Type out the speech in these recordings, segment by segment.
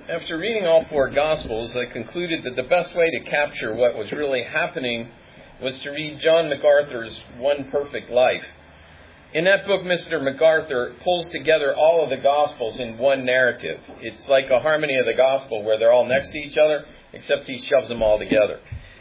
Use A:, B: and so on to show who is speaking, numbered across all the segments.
A: After reading all four Gospels, I concluded that the best way to capture what was really happening was to read John MacArthur's One Perfect Life. In that book, Mr. MacArthur pulls together all of the Gospels in one narrative. It's like a harmony of the Gospel where they're all next to each other, except he shoves them all together.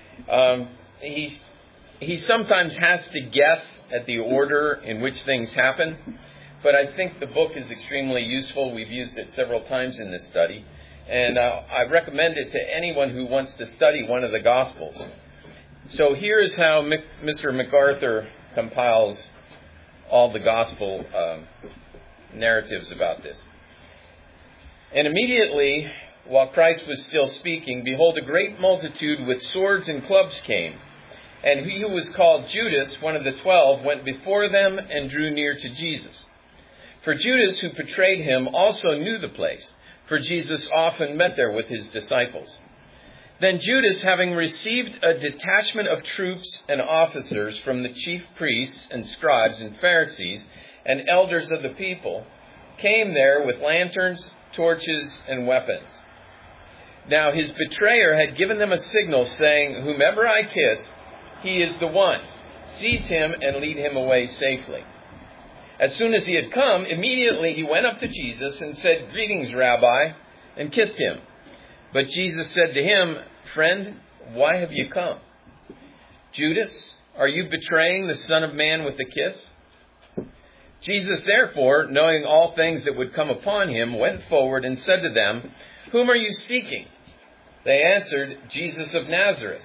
A: He sometimes has to guess at the order in which things happen, but I think the book is extremely useful. We've used it several times in this study, and I recommend it to anyone who wants to study one of the Gospels. So here's how Mr. MacArthur compiles all the Gospel narratives about this. And immediately, while Christ was still speaking, behold, a great multitude with swords and clubs came. And he who was called Judas, one of the 12, went before them and drew near to Jesus. For Judas, who betrayed him, also knew the place, for Jesus often met there with his disciples. Then Judas, having received a detachment of troops and officers from the chief priests and scribes and Pharisees and elders of the people, came there with lanterns, torches, and weapons. Now his betrayer had given them a signal, saying, "Whomever I kiss, he is the one. Seize him and lead him away safely." As soon as he had come, immediately he went up to Jesus and said, "Greetings, Rabbi," and kissed him. But Jesus said to him, "Friend, why have you come? Judas, are you betraying the Son of Man with a kiss?" Jesus, therefore, knowing all things that would come upon him, went forward and said to them, "Whom are you seeking?" They answered, "Jesus of Nazareth."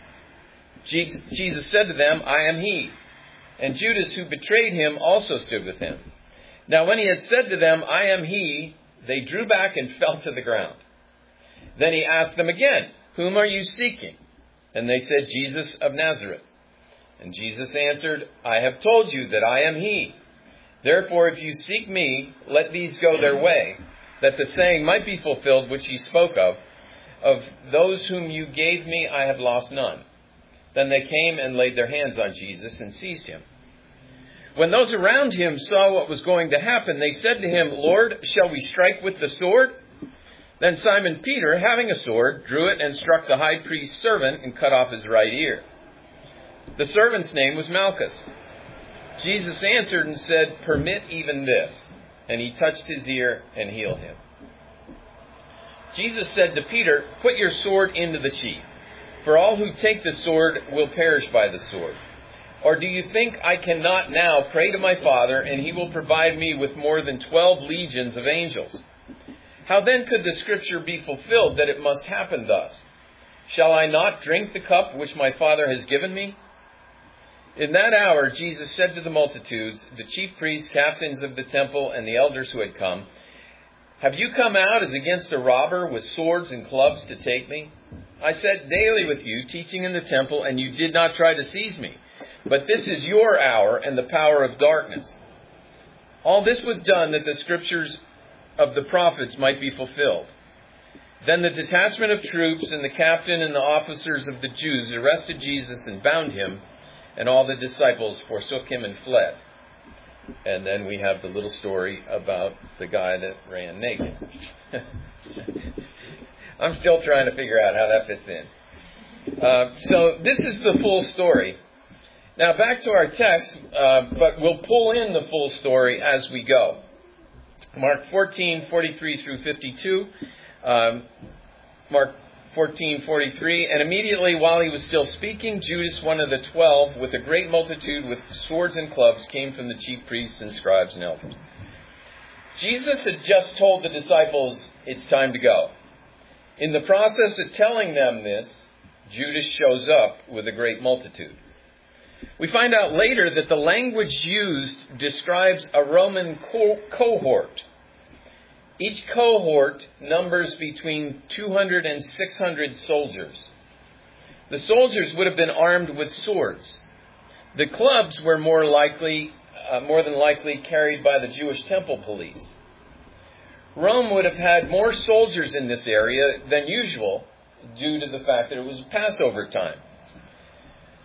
A: Jesus said to them, "I am he." And Judas, who betrayed him, also stood with him. Now when he had said to them, "I am he," they drew back and fell to the ground. Then he asked them again, "Whom are you seeking?" And they said, "Jesus of Nazareth." And Jesus answered, "I have told you that I am he. Therefore, if you seek me, let these go their way, that the saying might be fulfilled which he spoke of those whom you gave me, I have lost none." Then they came and laid their hands on Jesus and seized him. When those around him saw what was going to happen, they said to him, "Lord, shall we strike with the sword?" Then Simon Peter, having a sword, drew it and struck the high priest's servant and cut off his right ear. The servant's name was Malchus. Jesus answered and said, "Permit even this." And he touched his ear and healed him. Jesus said to Peter, "Put your sword into the sheath, for all who take the sword will perish by the sword. Or do you think I cannot now pray to my Father, and he will provide me with more than 12 legions of angels? How then could the scripture be fulfilled that it must happen thus? Shall I not drink the cup which my Father has given me?" In that hour, Jesus said to the multitudes, the chief priests, captains of the temple, and the elders who had come, "Have you come out as against a robber with swords and clubs to take me? I sat daily with you, teaching in the temple, and you did not try to seize me. But this is your hour and the power of darkness." All this was done that the scriptures of the prophets might be fulfilled. Then the detachment of troops and the captain and the officers of the Jews arrested Jesus and bound him, and all the disciples forsook him and fled. And then we have the little story about the guy that ran naked. I'm still trying to figure out how that fits in. So this is the full story. Now back to our text, but we'll pull in the full story as we go. Mark 14:43 through 52. Mark 14:43, and immediately while he was still speaking, Judas, one of the 12, with a great multitude with swords and clubs, came from the chief priests and scribes and elders. Jesus had just told the disciples, "It's time to go." In the process of telling them this, Judas shows up with a great multitude. We find out later that the language used describes a Roman cohort. Each cohort numbers between 200 and 600 soldiers. The soldiers would have been armed with swords. The clubs were more than likely carried by the Jewish temple police. Rome would have had more soldiers in this area than usual due to the fact that it was Passover time.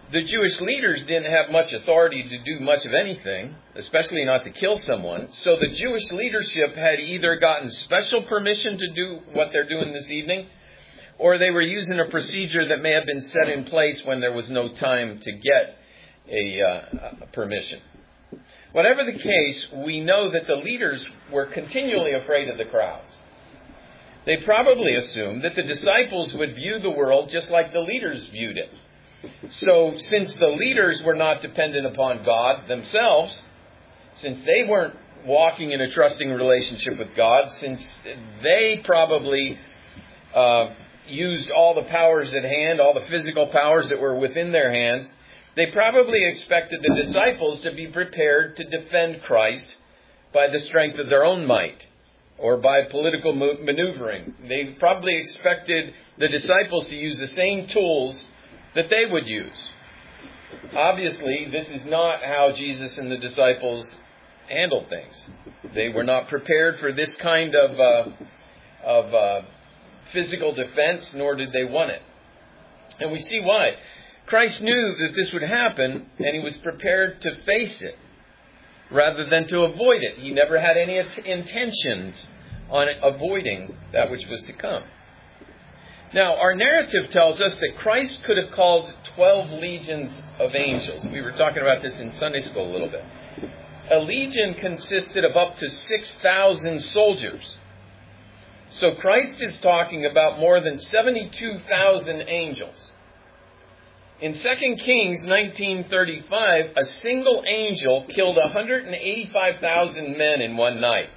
A: The Jewish leaders didn't have much authority to do much of anything, especially not to kill someone. So the Jewish leadership had either gotten special permission to do what they're doing this evening, or they were using a procedure that may have been set in place when there was no time to get a permission. Whatever the case, we know that the leaders were continually afraid of the crowds. They probably assumed that the disciples would view the world just like the leaders viewed it. So since the leaders were not dependent upon God themselves, since they weren't walking in a trusting relationship with God, since they probably used all the powers at hand, all the physical powers that were within their hands, they probably expected the disciples to be prepared to defend Christ by the strength of their own might or by political maneuvering. They probably expected the disciples to use the same tools that they would use. Obviously, this is not how Jesus and the disciples handled things. They were not prepared for this kind of physical defense, nor did they want it. And we see why. Christ knew that this would happen, and he was prepared to face it rather than to avoid it. He never had any intentions on avoiding that which was to come. Now, our narrative tells us that Christ could have called 12 legions of angels. We were talking about this in Sunday school a little bit. A legion consisted of up to 6,000 soldiers. So Christ is talking about more than 72,000 angels. In 2 Kings 19:35, a single angel killed 185,000 men in one night.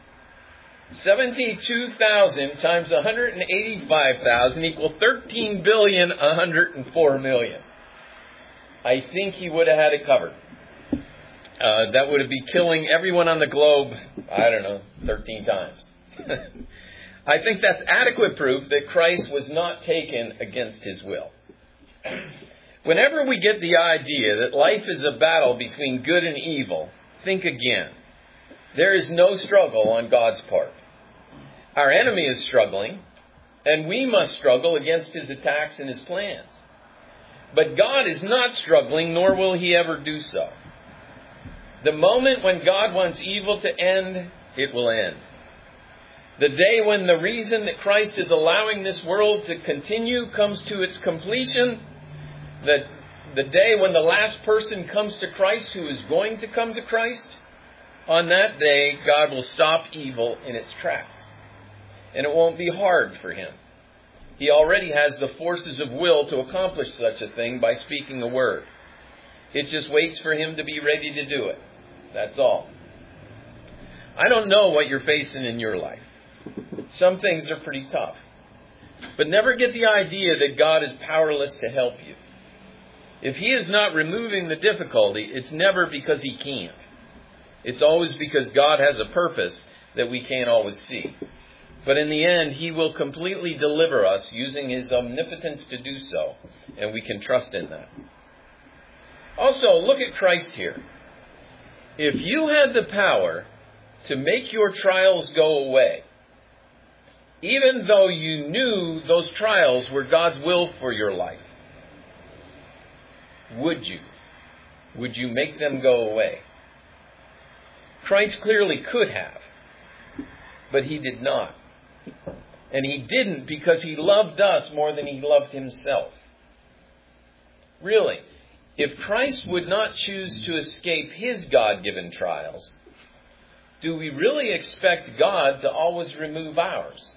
A: 72,000 times 185,000 equal 13,104,000,000. I think he would have had it covered. That would be killing everyone on the globe, 13 times. I think that's adequate proof that Christ was not taken against his will. Whenever we get the idea that life is a battle between good and evil, think again. There is no struggle on God's part. Our enemy is struggling, and we must struggle against his attacks and his plans. But God is not struggling, nor will he ever do so. The moment when God wants evil to end, it will end. The day when the reason that Christ is allowing this world to continue comes to its completion, the day when the last person comes to Christ who is going to come to Christ, on that day, God will stop evil in its tracks. And it won't be hard for him. He already has the forces of will to accomplish such a thing by speaking a word. It just waits for him to be ready to do it. That's all. I don't know what you're facing in your life. Some things are pretty tough. But never get the idea that God is powerless to help you. If he is not removing the difficulty, it's never because he can't. It's always because God has a purpose that we can't always see. But in the end, he will completely deliver us using his omnipotence to do so. And we can trust in that. Also, look at Christ here. If you had the power to make your trials go away, even though you knew those trials were God's will for your life, would you? Would you make them go away? Christ clearly could have, but he did not. And he didn't because he loved us more than he loved himself. Really, if Christ would not choose to escape his God-given trials, do we really expect God to always remove ours?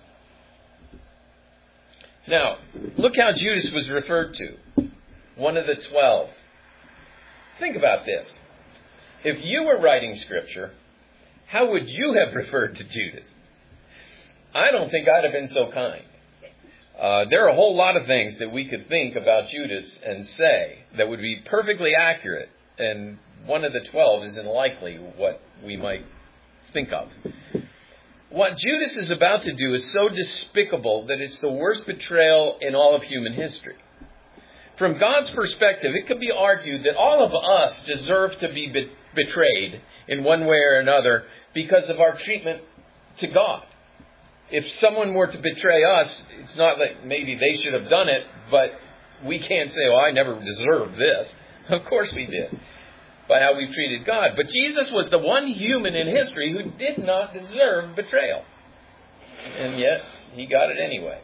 A: Now, look how Judas was referred to. One of the 12. Think about this. If you were writing Scripture, how would you have referred to Judas? I don't think I'd have been so kind. There are a whole lot of things that we could think about Judas and say that would be perfectly accurate, and one of the 12 isn't likely what we might think of. What Judas is about to do is so despicable that it's the worst betrayal in all of human history. From God's perspective, it could be argued that all of us deserve to be betrayed in one way or another because of our treatment to God. If someone were to betray us, it's not that maybe they should have done it, but we can't say, I never deserved this. Of course we did, by how we treated God. But Jesus was the one human in history who did not deserve betrayal. And yet, he got it anyway.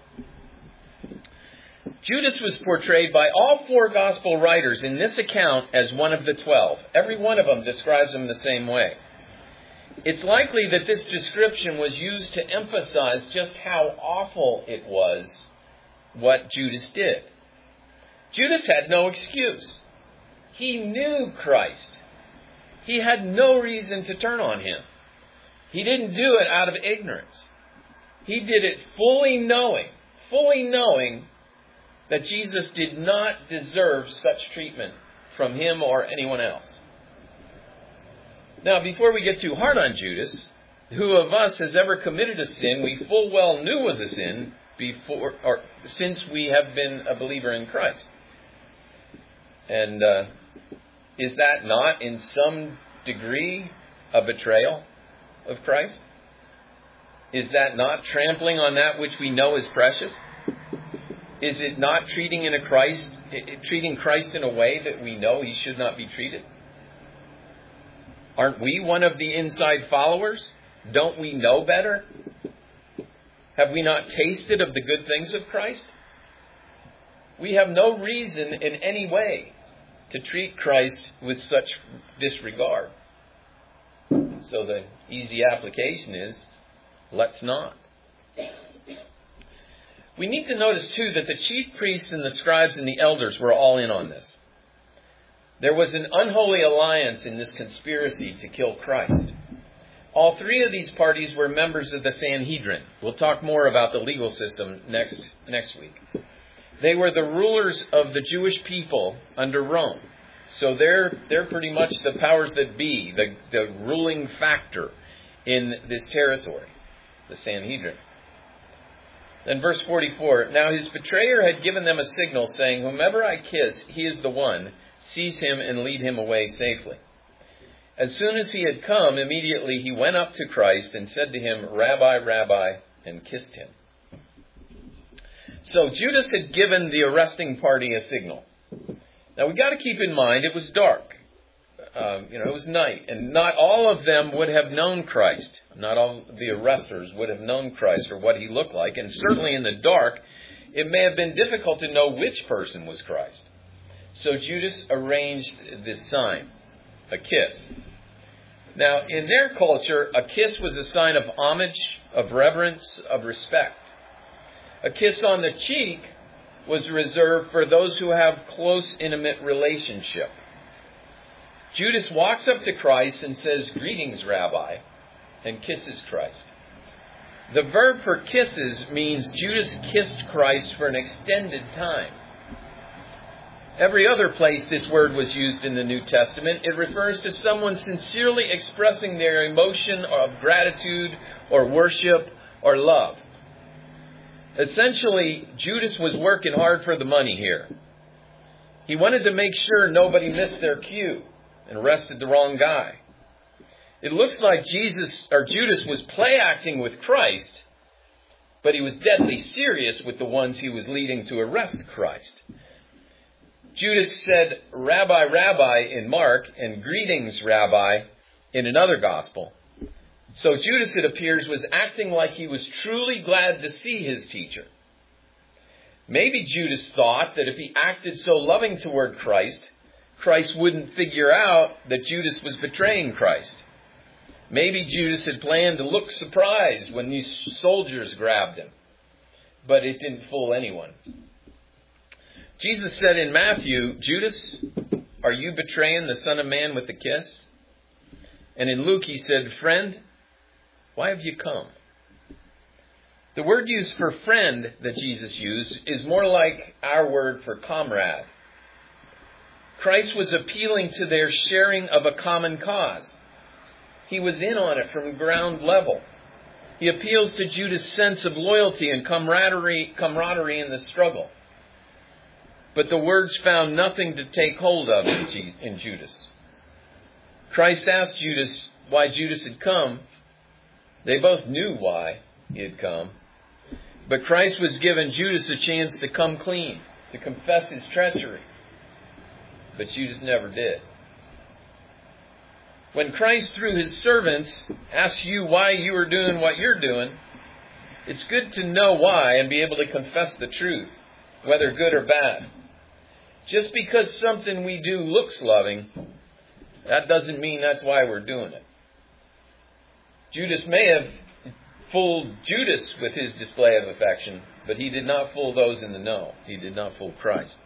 A: Judas was portrayed by all 4 gospel writers in this account as one of the 12. Every one of them describes him the same way. It's likely that this description was used to emphasize just how awful it was what Judas did. Judas had no excuse. He knew Christ. He had no reason to turn on him. He didn't do it out of ignorance. He did it fully knowing that Jesus did not deserve such treatment from him or anyone else. Now, before we get too hard on Judas, who of us has ever committed a sin we full well knew was a sin before or since we have been a believer in Christ? And is that not, in some degree, a betrayal of Christ? Is that not trampling on that which we know is precious? Is it not treating Christ in a way that we know he should not be treated? Aren't we one of the inside followers? Don't we know better? Have we not tasted of the good things of Christ? We have no reason in any way to treat Christ with such disregard. So the easy application is, let's not. We need to notice, too, that the chief priests and the scribes and the elders were all in on this. There was an unholy alliance in this conspiracy to kill Christ. All 3 of these parties were members of the Sanhedrin. We'll talk more about the legal system next week. They were the rulers of the Jewish people under Rome. So they're pretty much the powers that be, the ruling factor in this territory, the Sanhedrin. Then verse 44, now his betrayer had given them a signal saying, whomever I kiss, he is the one. Seize him and lead him away safely. As soon as he had come, immediately he went up to Christ and said to him, Rabbi, Rabbi, and kissed him. So Judas had given the arresting party a signal. Now we've got to keep in mind it was dark. It was night, and not all of them would have known Christ. Not all the arresters would have known Christ or what he looked like, and certainly in the dark, it may have been difficult to know which person was Christ. So Judas arranged this sign, a kiss. Now, in their culture, a kiss was a sign of homage, of reverence, of respect. A kiss on the cheek was reserved for those who have close, intimate relationship. Judas walks up to Christ and says, greetings, Rabbi, and kisses Christ. The verb for kisses means Judas kissed Christ for an extended time. Every other place this word was used in the New Testament, it refers to someone sincerely expressing their emotion of gratitude or worship or love. Essentially, Judas was working hard for the money here. He wanted to make sure nobody missed their cue and arrested the wrong guy. It looks like Judas was play acting with Christ, but he was deadly serious with the ones he was leading to arrest Christ. Judas said, Rabbi, Rabbi in Mark, and greetings, Rabbi, in another gospel. So Judas, it appears, was acting like he was truly glad to see his teacher. Maybe Judas thought that if he acted so loving toward Christ, Christ wouldn't figure out that Judas was betraying Christ. Maybe Judas had planned to look surprised when these soldiers grabbed him. But it didn't fool anyone. Jesus said in Matthew, Judas, are you betraying the Son of Man with a kiss? And in Luke he said, friend, why have you come? The word used for friend that Jesus used is more like our word for comrade. Christ was appealing to their sharing of a common cause. He was in on it from ground level. He appeals to Judas' sense of loyalty and camaraderie in the struggle. But the words found nothing to take hold of in Judas. Christ asked Judas why Judas had come. They both knew why he had come. But Christ was giving Judas a chance to come clean, to confess his treachery. But Judas never did. When Christ, through his servants, asks you why you are doing what you're doing, it's good to know why and be able to confess the truth, whether good or bad. Just because something we do looks loving, that doesn't mean that's why we're doing it. Judas may have fooled Judas with his display of affection, but he did not fool those in the know. He did not fool Christ.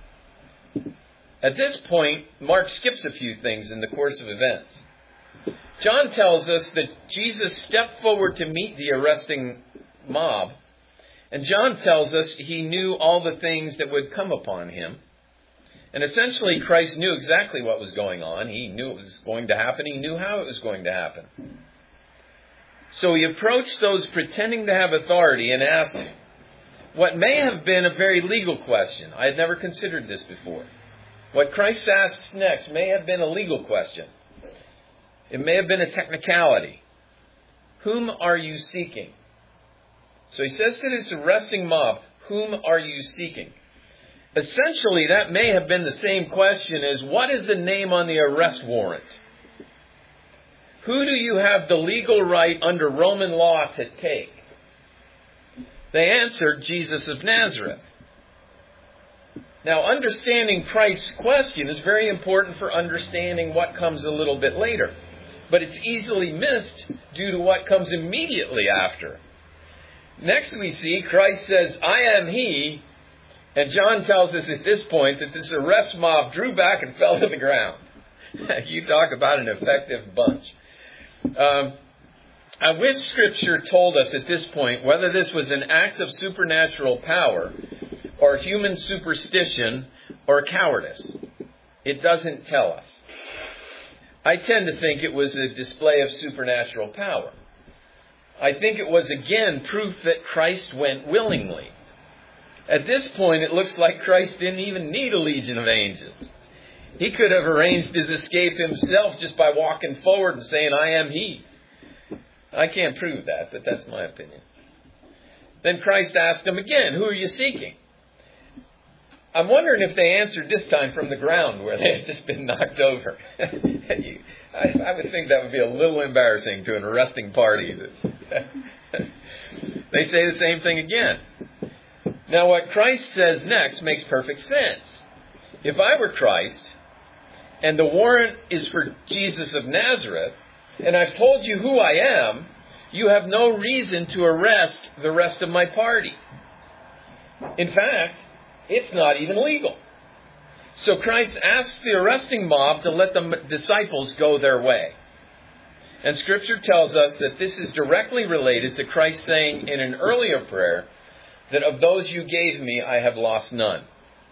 A: At this point, Mark skips a few things in the course of events. John tells us that Jesus stepped forward to meet the arresting mob, and John tells us he knew all the things that would come upon him. And essentially, Christ knew exactly what was going on. He knew it was going to happen. He knew how it was going to happen. So he approached those pretending to have authority and asked what may have been a very legal question. I had never considered this before. What Christ asks next may have been a legal question. It may have been a technicality. Whom are you seeking? So he says to this arresting mob, whom are you seeking? Essentially, that may have been the same question as, what is the name on the arrest warrant? Who do you have the legal right under Roman law to take? They answered, Jesus of Nazareth. Now, understanding Christ's question is very important for understanding what comes a little bit later. But it's easily missed due to what comes immediately after. Next we see Christ says, I am he. And John tells us at this point that this arrest mob drew back and fell to the ground. You talk about an effective bunch. I wish Scripture told us at this point whether this was an act of supernatural power or human superstition or cowardice. It doesn't tell us. I tend to think it was a display of supernatural power. I think it was again proof that Christ went willingly. At this point, it looks like Christ didn't even need a legion of angels. He could have arranged his escape himself just by walking forward and saying, I am he. I can't prove that, but that's my opinion. Then Christ asked him again, who are you seeking? I'm wondering if they answered this time from the ground where they had just been knocked over. I would think that would be a little embarrassing to an arresting party. They say the same thing again. Now what Christ says next makes perfect sense. If I were Christ, and the warrant is for Jesus of Nazareth, and I've told you who I am, you have no reason to arrest the rest of my party. In fact, it's not even legal. So Christ asks the arresting mob to let the disciples go their way. And Scripture tells us that this is directly related to Christ saying in an earlier prayer that of those you gave me, I have lost none.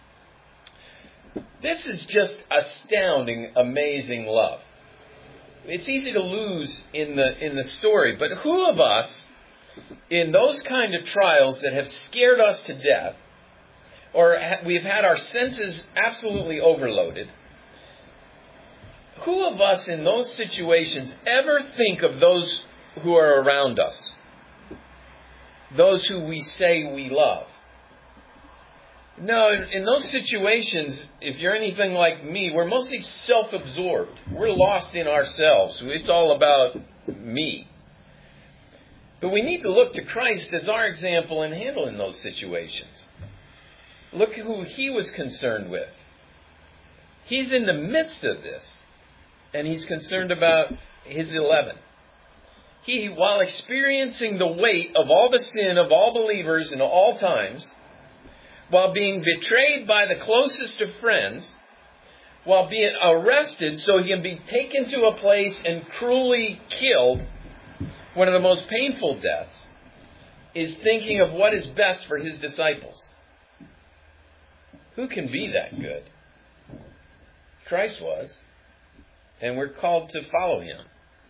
A: This is just astounding, amazing love. It's easy to lose in the story, but who of us in those kind of trials that have scared us to death, or we've had our senses absolutely overloaded, who of us in those situations ever think of those who are around us? Those who we say we love? No, in those situations, if you're anything like me, we're mostly self-absorbed. We're lost in ourselves. It's all about me. But we need to look to Christ as our example in handling those situations. Look who he was concerned with. He's in the midst of this, and he's concerned about his 11. He, while experiencing the weight of all the sin of all believers in all times, while being betrayed by the closest of friends, while being arrested so he can be taken to a place and cruelly killed, one of the most painful deaths, is thinking of what is best for his disciples. Who can be that good? Christ was, and we're called to follow him.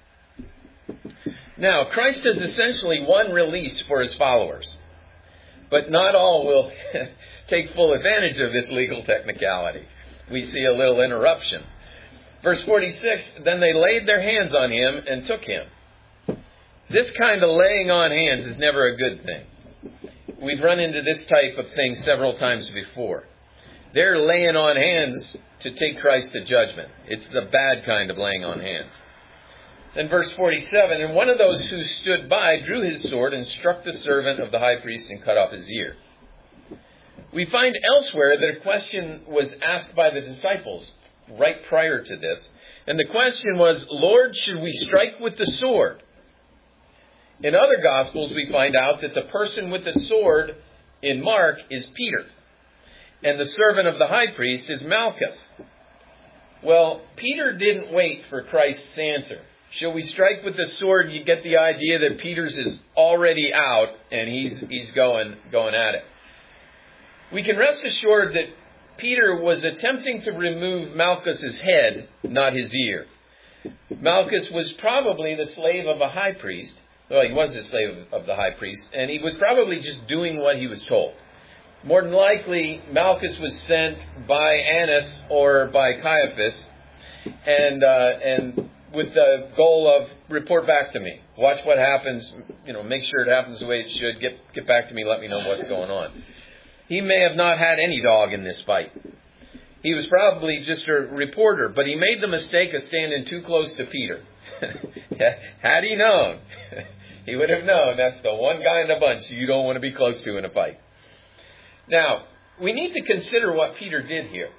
A: Now, Christ has essentially one release for his followers, but not all will take full advantage of this legal technicality. We see a little interruption. Verse 46, then they laid their hands on him and took him. This kind of laying on hands is never a good thing. We've run into this type of thing several times before. They're laying on hands to take Christ to judgment. It's the bad kind of laying on hands. Then verse 47, and one of those who stood by drew his sword and struck the servant of the high priest and cut off his ear. We find elsewhere that a question was asked by the disciples right prior to this. And the question was, Lord, should we strike with the sword? In other Gospels, we find out that the person with the sword in Mark is Peter. And the servant of the high priest is Malchus. Well, Peter didn't wait for Christ's answer. Shall we strike with the sword? You get the idea that Peter's is already out and he's going at it. We can rest assured that Peter was attempting to remove Malchus's head, not his ear. Malchus was probably the slave of a high priest. Well, he was the slave of the high priest, and he was probably just doing what he was told. More than likely, Malchus was sent by Annas or by Caiaphas, and with the goal of report back to me. Watch what happens. Make sure it happens the way it should. Get back to me. Let me know what's going on. He may have not had any dog in this fight. He was probably just a reporter, but he made the mistake of standing too close to Peter. Had he known, he would have known that's the one guy in the bunch you don't want to be close to in a fight. Now, we need to consider what Peter did here.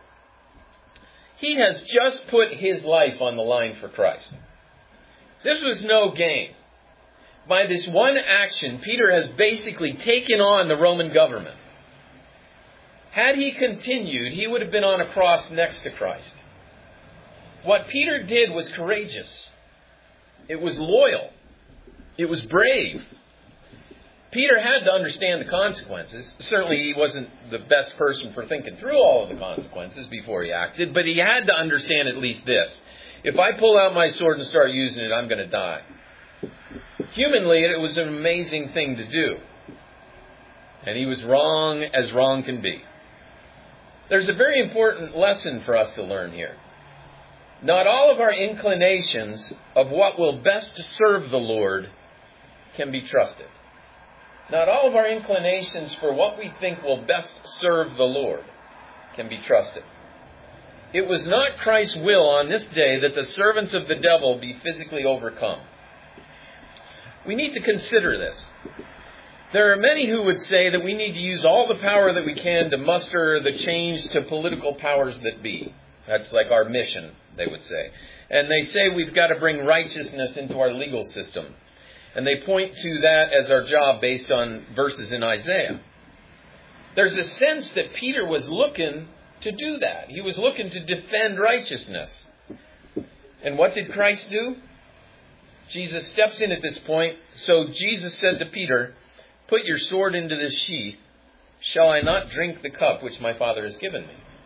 A: He has just put his life on the line for Christ. This was no game. By this one action, Peter has basically taken on the Roman government. Had he continued, he would have been on a cross next to Christ. What Peter did was courageous. It was loyal. It was brave. Peter had to understand the consequences. Certainly he wasn't the best person for thinking through all of the consequences before he acted, but he had to understand at least this. If I pull out my sword and start using it, I'm going to die. Humanly, it was an amazing thing to do. And he was wrong as wrong can be. There's a very important lesson for us to learn here. Not all of our inclinations of what will best serve the Lord can be trusted. Not all of our inclinations for what we think will best serve the Lord can be trusted. It was not Christ's will on this day that the servants of the devil be physically overcome. We need to consider this. There are many who would say that we need to use all the power that we can to muster the change to political powers that be. That's like our mission, they would say. And they say we've got to bring righteousness into our legal system. And they point to that as our job based on verses in Isaiah. There's a sense that Peter was looking to do that. He was looking to defend righteousness. And what did Christ do? Jesus steps in at this point. So Jesus said to Peter, "Put your sword into this sheath. Shall I not drink the cup which my Father has given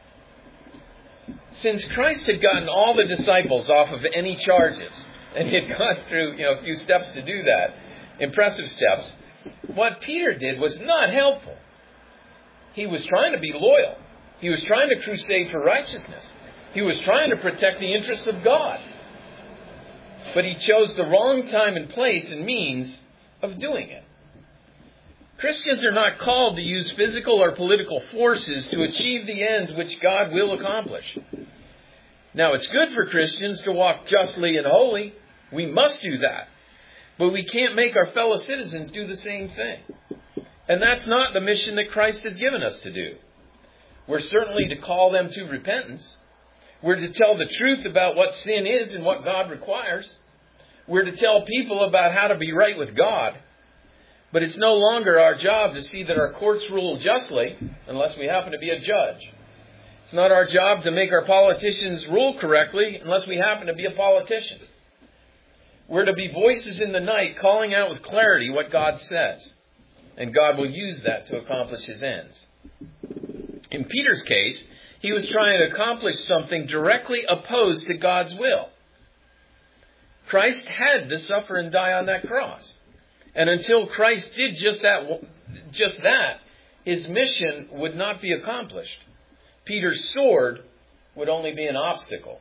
A: me?" Since Christ had gotten all the disciples off of any charges, and he had gone through a few steps to do that, impressive steps, what Peter did was not helpful. He was trying to be loyal. He was trying to crusade for righteousness. He was trying to protect the interests of God. But he chose the wrong time and place and means of doing it. Christians are not called to use physical or political forces to achieve the ends which God will accomplish. Now, it's good for Christians to walk justly and holy. We must do that. But we can't make our fellow citizens do the same thing. And that's not the mission that Christ has given us to do. We're certainly to call them to repentance. We're to tell the truth about what sin is and what God requires. We're to tell people about how to be right with God. But it's no longer our job to see that our courts rule justly unless we happen to be a judge. It's not our job to make our politicians rule correctly unless we happen to be a politician. We're to be voices in the night calling out with clarity what God says. And God will use that to accomplish his ends. In Peter's case, he was trying to accomplish something directly opposed to God's will. Christ had to suffer and die on that cross. And until Christ did just that, his mission would not be accomplished. Peter's sword would only be an obstacle.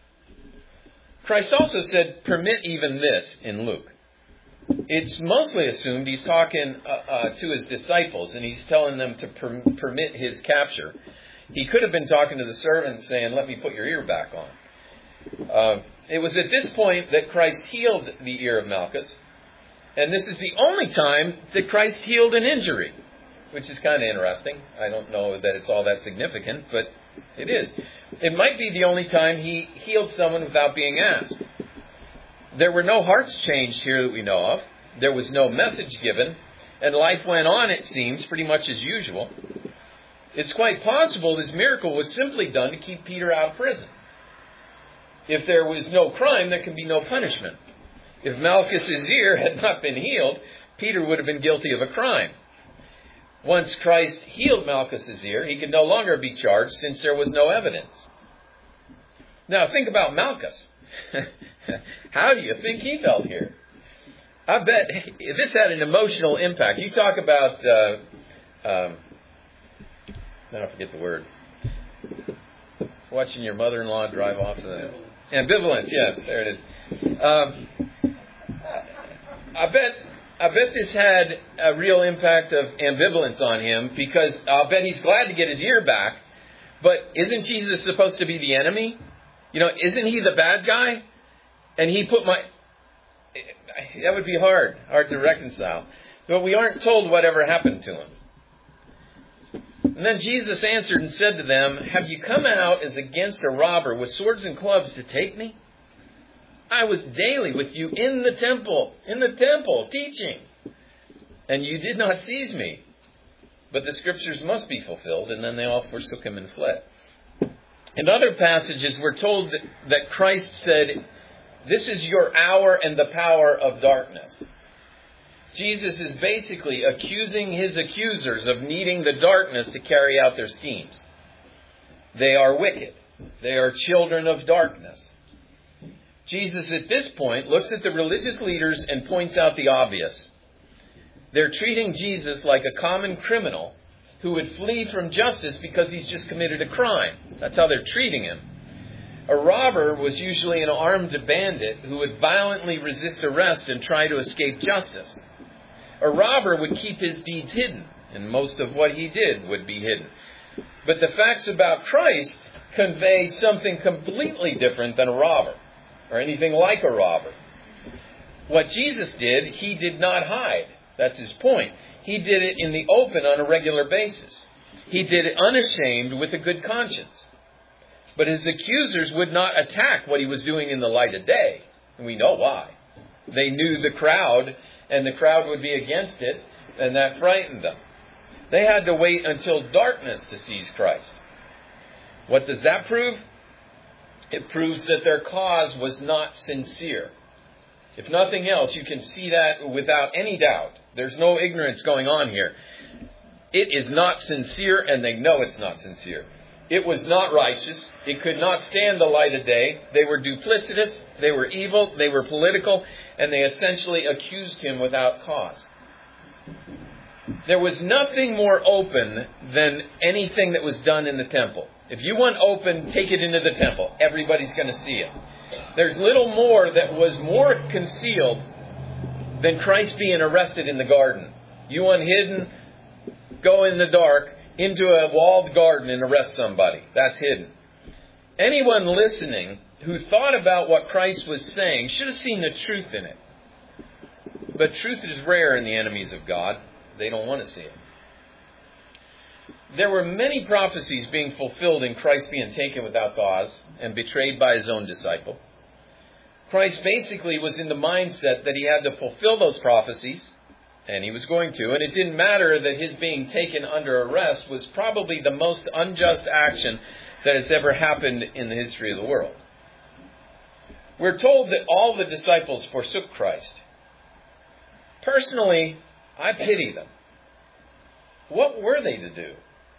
A: Christ also said, "Permit even this," in Luke. It's mostly assumed he's talking to his disciples, and he's telling them to permit his capture. He could have been talking to the servant saying, let me put your ear back on. It was at this point that Christ healed the ear of Malchus. And this is the only time that Christ healed an injury, which is kind of interesting. I don't know that it's all that significant, but it is. It might be the only time he healed someone without being asked. There were no hearts changed here that we know of. There was no message given. And life went on, it seems, pretty much as usual. It's quite possible this miracle was simply done to keep Peter out of prison. If there was no crime, there can be no punishment. If Malchus's ear had not been healed, Peter would have been guilty of a crime. Once Christ healed Malchus's ear, he could no longer be charged since there was no evidence. Now think about Malchus. How do you think he felt here? I bet this had an emotional impact. You talk about, I forget the word, watching your mother-in-law drive off to the... Ambivalence, yes, there it is. I bet this had a real impact of ambivalence on him, because I'll bet he's glad to get his ear back, but isn't Jesus supposed to be the enemy? Isn't he the bad guy? And he put that would be hard to reconcile. But we aren't told whatever happened to him. And then Jesus answered and said to them, have you come out as against a robber with swords and clubs to take me? I was daily with you in the temple, teaching, and you did not seize me. But the scriptures must be fulfilled, and then they all forsook him and fled. In other passages, we're told that Christ said, this is your hour and the power of darkness. Jesus is basically accusing his accusers of needing the darkness to carry out their schemes. They are wicked. They are children of darkness. Jesus at this point looks at the religious leaders and points out the obvious. They're treating Jesus like a common criminal who would flee from justice because he's just committed a crime. That's how they're treating him. A robber was usually an armed bandit who would violently resist arrest and try to escape justice. A robber would keep his deeds hidden, and most of what he did would be hidden. But the facts about Christ convey something completely different than a robber, or anything like a robber. What Jesus did, he did not hide. That's his point. He did it in the open on a regular basis. He did it unashamed with a good conscience. But his accusers would not attack what he was doing in the light of day. And we know why. They knew the crowd, and the crowd would be against it, and that frightened them. They had to wait until darkness to seize Christ. What does that prove? It proves that their cause was not sincere. If nothing else, you can see that without any doubt. There's no ignorance going on here. It is not sincere, and they know it's not sincere. It was not righteous. It could not stand the light of day. They were duplicitous. They were evil. They were political. And they essentially accused him without cause. There was nothing more open than anything that was done in the temple. If you want open, take it into the temple. Everybody's going to see it. There's little more that was more concealed than Christ being arrested in the garden. You want hidden? Go in the dark into a walled garden and arrest somebody. That's hidden. Anyone listening who thought about what Christ was saying should have seen the truth in it. But truth is rare in the enemies of God. They don't want to see it. There were many prophecies being fulfilled in Christ being taken without cause and betrayed by his own disciple. Christ basically was in the mindset that he had to fulfill those prophecies, and he was going to, and it didn't matter that his being taken under arrest was probably the most unjust action that has ever happened in the history of the world. We're told that all the disciples forsook Christ. Personally, I pity them. What were they to do?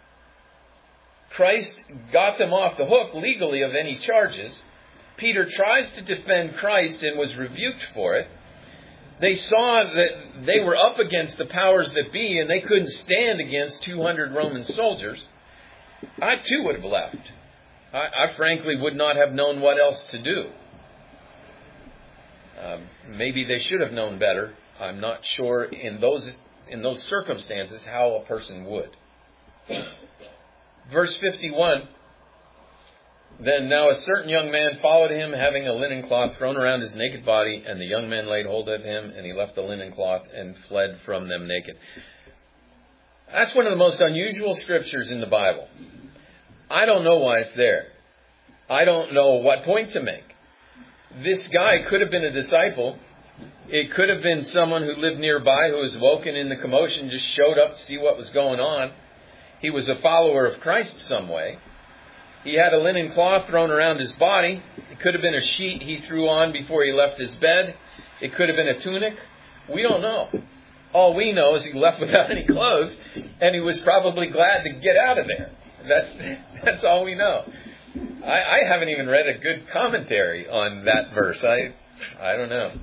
A: Christ got them off the hook legally of any charges. Peter tries to defend Christ and was rebuked for it. They saw that they were up against the powers that be and they couldn't stand against 200 Roman soldiers. I too would have left. I frankly would not have known what else to do. Maybe they should have known better. I'm not sure in those circumstances how a person would. Verse 51, then now a certain young man followed him, having a linen cloth thrown around his naked body, and the young man laid hold of him, and he left the linen cloth and fled from them naked. That's one of the most unusual scriptures in the Bible. I don't know why it's there. I don't know what point to make. This guy could have been a disciple. It could have been someone who lived nearby who was woken in the commotion, just showed up to see what was going on. He was a follower of Christ some way. He had a linen cloth thrown around his body. It could have been a sheet he threw on before he left his bed. It could have been a tunic. We don't know. All we know is he left without any clothes, and he was probably glad to get out of there. That's all we know. I haven't even read a good commentary on that verse. I don't know.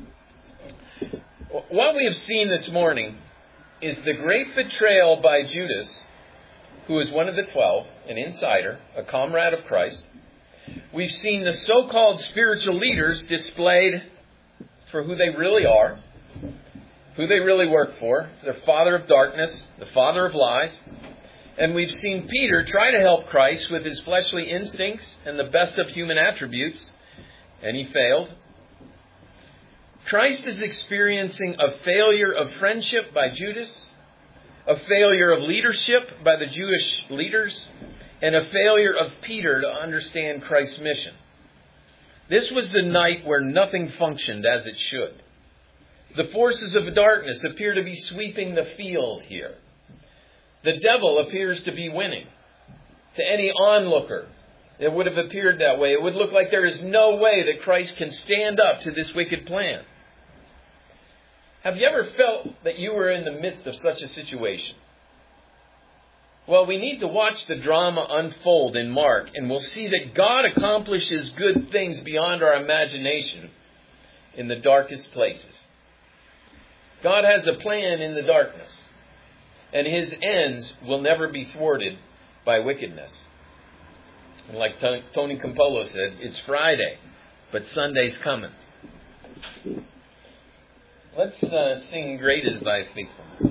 A: What we have seen this morning is the great betrayal by Judas, who is one of the 12, an insider, a comrade of Christ. We've seen the so-called spiritual leaders displayed for who they really are, who they really work for, the father of darkness, the father of lies. And we've seen Peter try to help Christ with his fleshly instincts and the best of human attributes, and he failed. Christ is experiencing a failure of friendship by Judas, a failure of leadership by the Jewish leaders, and a failure of Peter to understand Christ's mission. This was the night where nothing functioned as it should. The forces of darkness appear to be sweeping the field here. The devil appears to be winning. To any onlooker, it would have appeared that way. It would look like there is no way that Christ can stand up to this wicked plan. Have you ever felt that you were in the midst of such a situation? Well, we need to watch the drama unfold in Mark, and we'll see that God accomplishes good things beyond our imagination in the darkest places. God has a plan in the darkness, and his ends will never be thwarted by wickedness. And like Tony Campolo said, it's Friday, but Sunday's coming. Let's sing Great Is Thy Faithfulness.